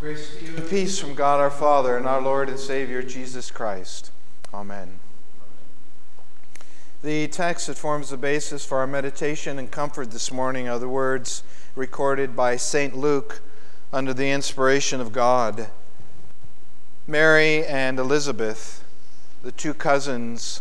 Grace to you and peace from God our Father and our Lord and Savior Jesus Christ. Amen. The text that forms the basis for our meditation and comfort this morning are the words recorded by St. Luke under the inspiration of God. Mary and Elizabeth, the two cousins,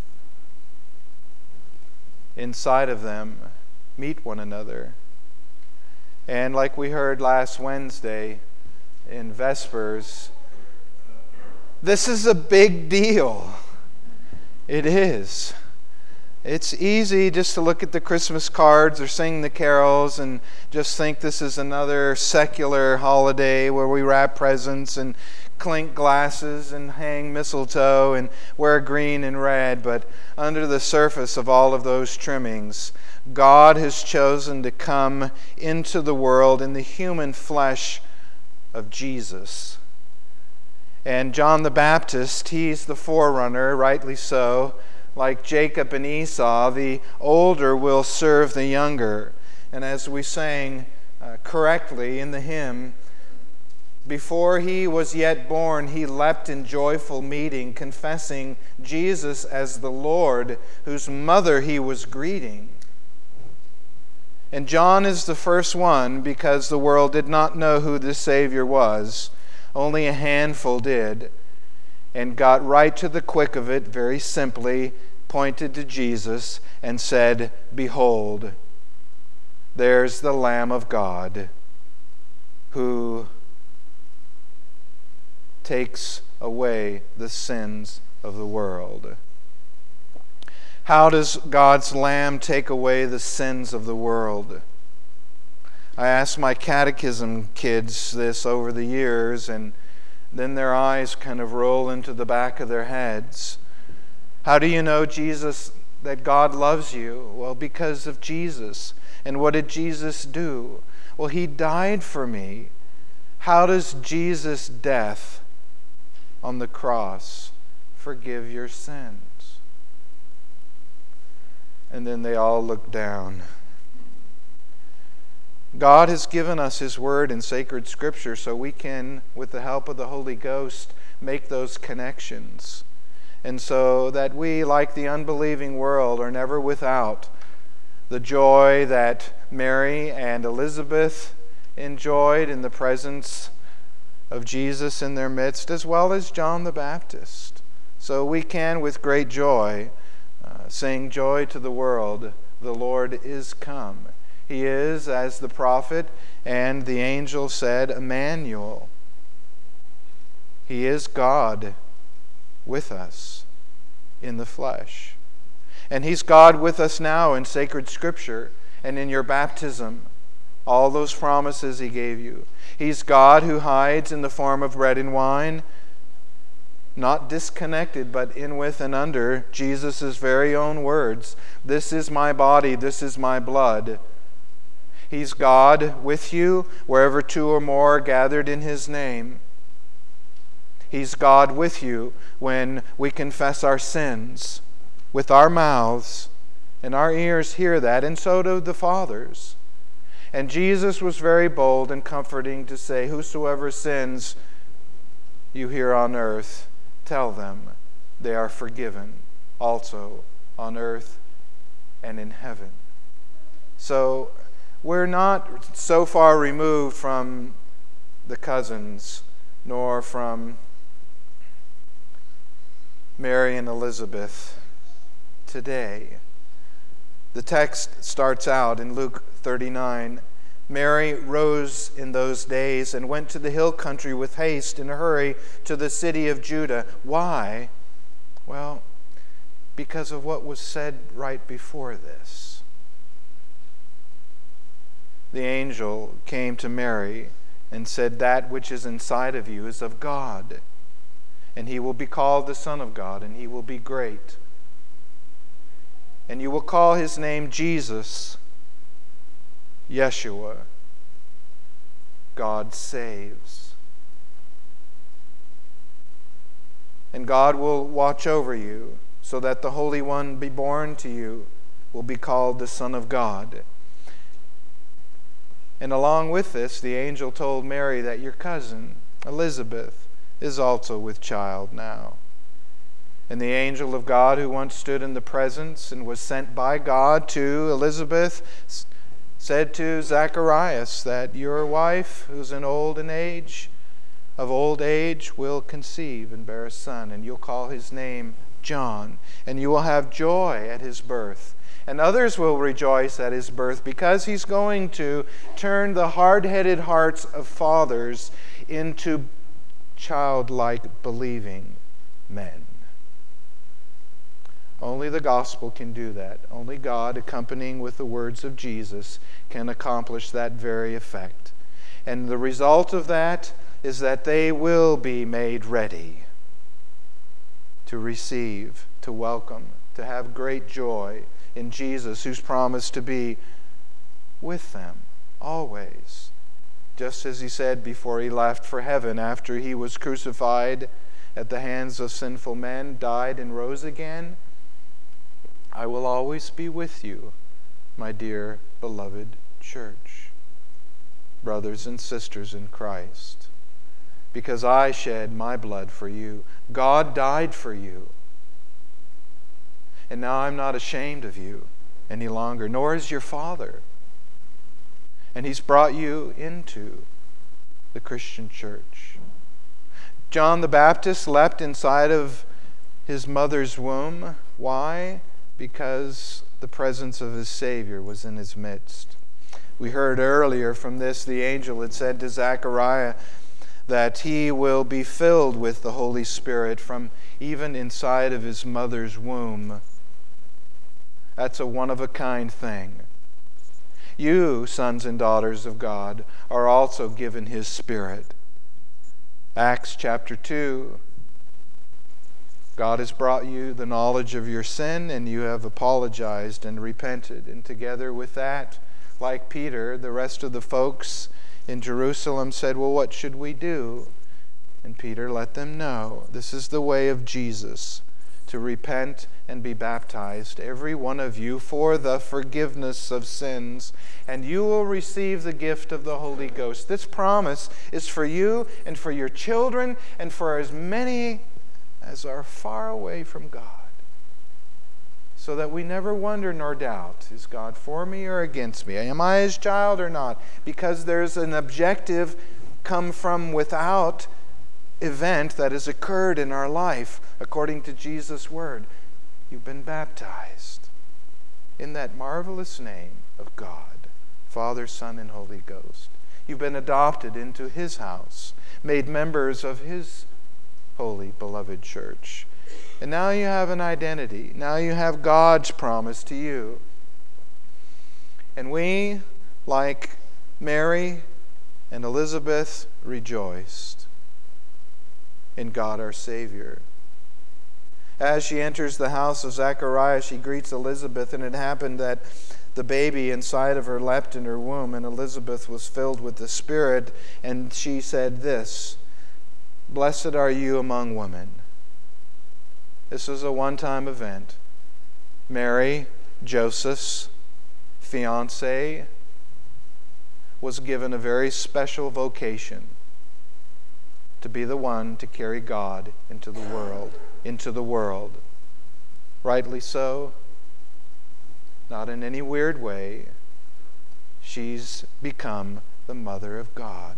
inside of them meet one another. And like we heard last Wednesday in Vespers, this is a big deal. It is. It's easy just to look at the Christmas cards or sing the carols and just think this is another secular holiday where we wrap presents and clink glasses and hang mistletoe and wear green and red. But under the surface of all of those trimmings, God has chosen to come into the world in the human flesh of Jesus. And John the Baptist, he's the forerunner, rightly so. Like Jacob and Esau, the older will serve the younger. And as we sang correctly in the hymn, before he was yet born, he leapt in joyful meeting, confessing Jesus as the Lord, whose mother he was greeting. And John is the first one because the world did not know who the Savior was. Only a handful did, and got right to the quick of it, very simply pointed to Jesus and said, "Behold, there's the Lamb of God who takes away the sins of the world." How does God's Lamb take away the sins of the world? I asked my catechism kids this over the years, and then their eyes kind of roll into the back of their heads. How do you know, Jesus, that God loves you? Well, because of Jesus. And what did Jesus do? Well, he died for me. How does Jesus' death on the cross forgive your sins? And then they all look down. God has given us His Word in sacred Scripture so we can, with the help of the Holy Ghost, make those connections. And so that we, like the unbelieving world, are never without the joy that Mary and Elizabeth enjoyed in the presence of Jesus in their midst, as well as John the Baptist. So we can, with great joy, sing joy to the world, the Lord is come. He is, as the prophet and the angel said, Emmanuel. He is God with us in the flesh. And He's God with us now in sacred Scripture and in your baptism. All those promises He gave you. He's God who hides in the form of bread and wine, not disconnected, but in, with, and under Jesus' very own words. This is my body, this is my blood. He's God with you wherever two or more are gathered in His name. He's God with you when we confess our sins with our mouths, and our ears hear that, and so do the fathers. And Jesus was very bold and comforting to say, whosoever sins you hear on earth, tell them they are forgiven also on earth and in heaven. So we're not so far removed from the cousins, nor from Mary and Elizabeth today. The text starts out in Luke 39. Mary rose in those days and went to the hill country with haste in a hurry to the city of Judah. Why? Well, because of what was said right before this. The angel came to Mary and said, "That which is inside of you is of God, and He will be called the Son of God, and He will be great. And you will call His name Jesus, Yeshua, God saves. And God will watch over you, so that the Holy One be born to you will be called the Son of God. And along with this, the angel told Mary that your cousin, Elizabeth, is also with child now. And the angel of God, who once stood in the presence and was sent by God to Elizabeth, said to Zacharias that your wife, who's of old age, will conceive and bear a son, and you'll call his name John, and you will have joy at his birth. And others will rejoice at his birth, because he's going to turn the hard-headed hearts of fathers into childlike believing men. Only the gospel can do that. Only God, accompanying with the words of Jesus, can accomplish that very effect. And the result of that is that they will be made ready to receive, to welcome, to have great joy in Jesus, who's promised to be with them always. Just as he said before he left for heaven, after he was crucified at the hands of sinful men, died and rose again, I will always be with you, my dear beloved church, brothers and sisters in Christ, because I shed my blood for you. God died for you. And now I'm not ashamed of you any longer, nor is your Father. And he's brought you into the Christian church. John the Baptist leapt inside of his mother's womb. Why? Because the presence of his Savior was in his midst. We heard earlier from this, the angel had said to Zechariah that he will be filled with the Holy Spirit from even inside of his mother's womb. That's a one-of-a-kind thing. You, sons and daughters of God, are also given his Spirit. Acts chapter 2. God has brought you the knowledge of your sin, and you have apologized and repented. And together with that, like Peter, the rest of the folks in Jerusalem said, well, what should we do? And Peter let them know, this is the way of Jesus, to repent and be baptized, every one of you, for the forgiveness of sins, and you will receive the gift of the Holy Ghost. This promise is for you and for your children and for as many as are far away from God, so that we never wonder nor doubt, is God for me or against me? Am I his child or not? Because there's an objective come from without event that has occurred in our life, according to Jesus' word. You've been baptized in that marvelous name of God, Father, Son, and Holy Ghost. You've been adopted into his house, made members of his holy, beloved church. And now you have an identity. Now you have God's promise to you. And we, like Mary and Elizabeth, rejoiced in God our Savior. As she enters the house of Zechariah, she greets Elizabeth, and it happened that the baby inside of her leapt in her womb, and Elizabeth was filled with the Spirit, and she said this, "Blessed are you among women." This was a one-time event. Mary, Joseph's fiancée, was given a very special vocation to be the one to carry God into the world. Rightly so, not in any weird way. She's become the mother of God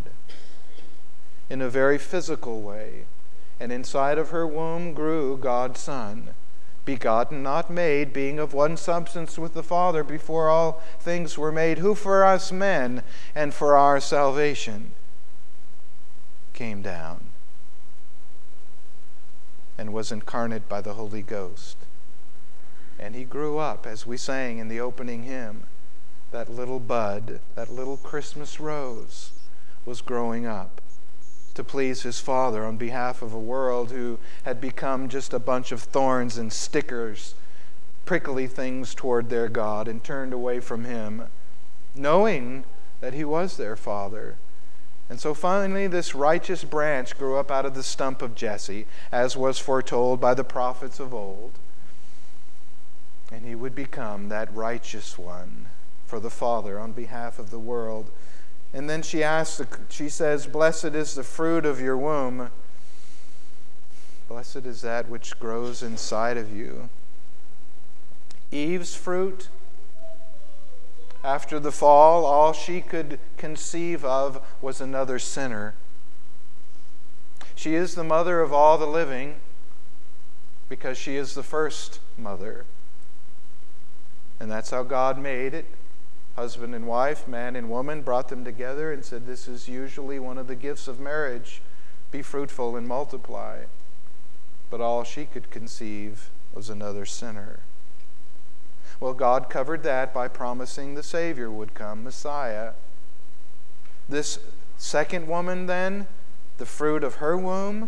in a very physical way. And inside of her womb grew God's Son, begotten, not made, being of one substance with the Father before all things were made, who for us men and for our salvation came down and was incarnate by the Holy Ghost. And he grew up, as we sang in the opening hymn, that little bud, that little Christmas rose was growing up to please his Father on behalf of a world who had become just a bunch of thorns and stickers, prickly things toward their God, and turned away from him, knowing that he was their Father. And so finally this righteous branch grew up out of the stump of Jesse, as was foretold by the prophets of old. And he would become that righteous one for the Father on behalf of the world. And then she says, blessed is the fruit of your womb. Blessed is that which grows inside of you. Eve's fruit, after the fall, all she could conceive of was another sinner. She is the mother of all the living because she is the first mother. And that's how God made it. Husband and wife, man and woman, brought them together and said, this is usually one of the gifts of marriage. Be fruitful and multiply. But all she could conceive was another sinner. Well, God covered that by promising the Savior would come, Messiah. This second woman then, the fruit of her womb,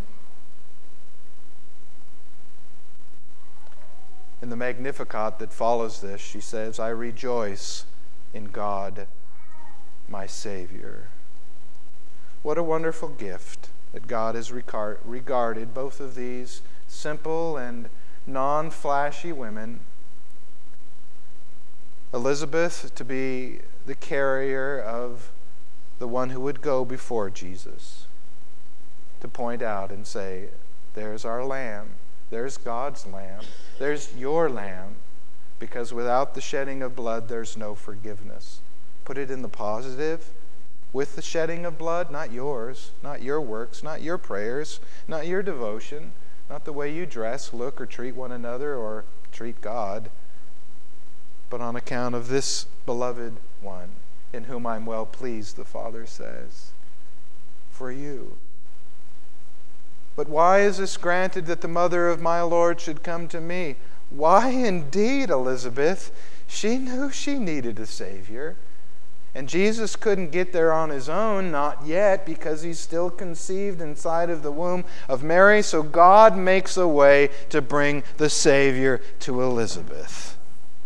in the Magnificat that follows this, she says, I rejoice in God, my Savior. What a wonderful gift that God has regarded both of these simple and non-flashy women. Elizabeth to be the carrier of the one who would go before Jesus, to point out and say, there's our lamb, there's God's lamb, there's your lamb, because without the shedding of blood, there's no forgiveness. Put it in the positive. With the shedding of blood, not yours, not your works, not your prayers, not your devotion, not the way you dress, look, or treat one another, or treat God, but on account of this beloved one, in whom I'm well pleased, the Father says, for you. But why is this granted that the mother of my Lord should come to me? Why indeed, Elizabeth? She knew she needed a Savior. And Jesus couldn't get there on his own, not yet, because he's still conceived inside of the womb of Mary. So God makes a way to bring the Savior to Elizabeth.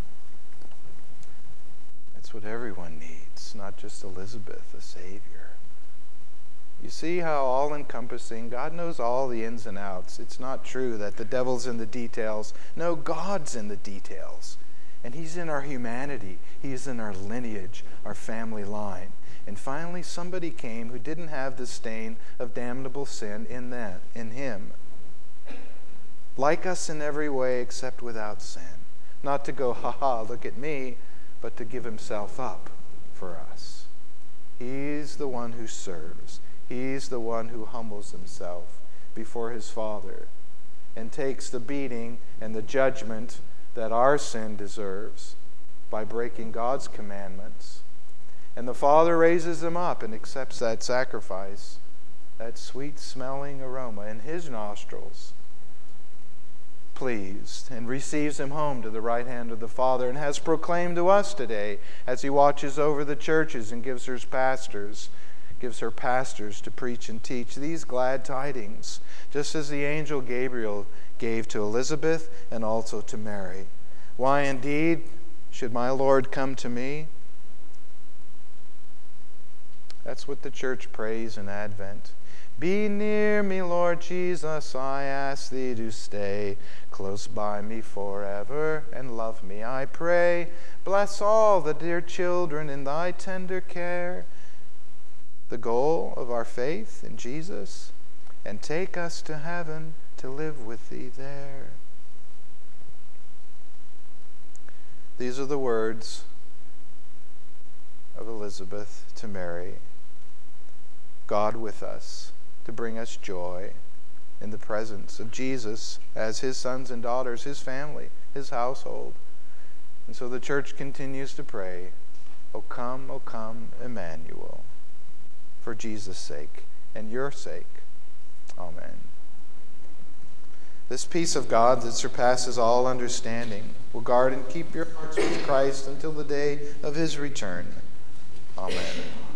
That's what everyone needs, not just Elizabeth, a Savior. You see how all-encompassing, God knows all the ins and outs. It's not true that the devil's in the details. No, God's in the details. And he's in our humanity. He's in our lineage, our family line. And finally, somebody came who didn't have the stain of damnable sin in him. Like us in every way except without sin. Not to go, ha-ha, look at me, but to give himself up for us. He's the one who serves. He's the one who humbles himself before his Father and takes the beating and the judgment that our sin deserves by breaking God's commandments. And the Father raises him up and accepts that sacrifice, that sweet-smelling aroma in his nostrils, pleased, and receives him home to the right hand of the Father, and has proclaimed to us today as he watches over the churches and gives her pastors to preach and teach these glad tidings, just as the angel Gabriel gave to Elizabeth and also to Mary. Why indeed should my Lord come to me? That's what the church prays in Advent. Be near me, Lord Jesus, I ask thee to stay close by me forever, and love me, I pray. Bless all the dear children in thy tender care, the goal of our faith in Jesus, and take us to heaven to live with thee there. These are the words of Elizabeth to Mary. God with us to bring us joy in the presence of Jesus as his sons and daughters, his family, his household. And so the church continues to pray, O come, Emmanuel, for Jesus' sake and your sake. Amen. This peace of God that surpasses all understanding will guard and keep your hearts with Christ until the day of his return. Amen.